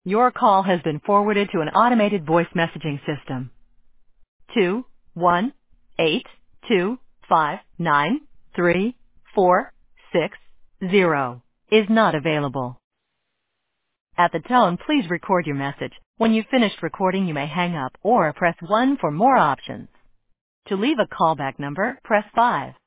Your call has been forwarded to an automated voice messaging system. 218259346 is not available. At the tone, please record your message. When you've finished recording, you may hang up or press 1 for more options. To leave a callback number, press 5.